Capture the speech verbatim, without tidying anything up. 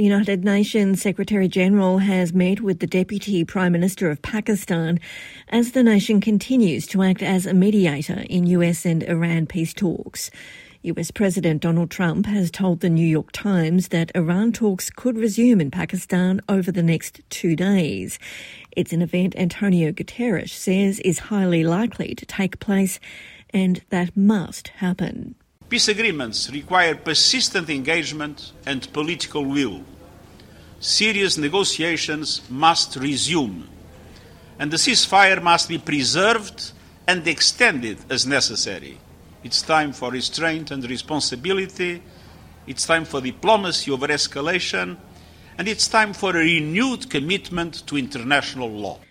The United Nations Secretary-General has met with the Deputy Prime Minister of Pakistan as the nation continues to act as a mediator in U S and Iran peace talks. U S President Donald Trump has told the New York Times that Iran talks could resume in Pakistan over the next two days. It's an event Antonio Guterres says is highly likely to take place and that must happen. Peace agreements require persistent engagement and political will. Serious negotiations must resume, and the ceasefire must be preserved and extended as necessary. It's time for restraint and responsibility. It's time for diplomacy over escalation, and it's time for a renewed commitment to international law.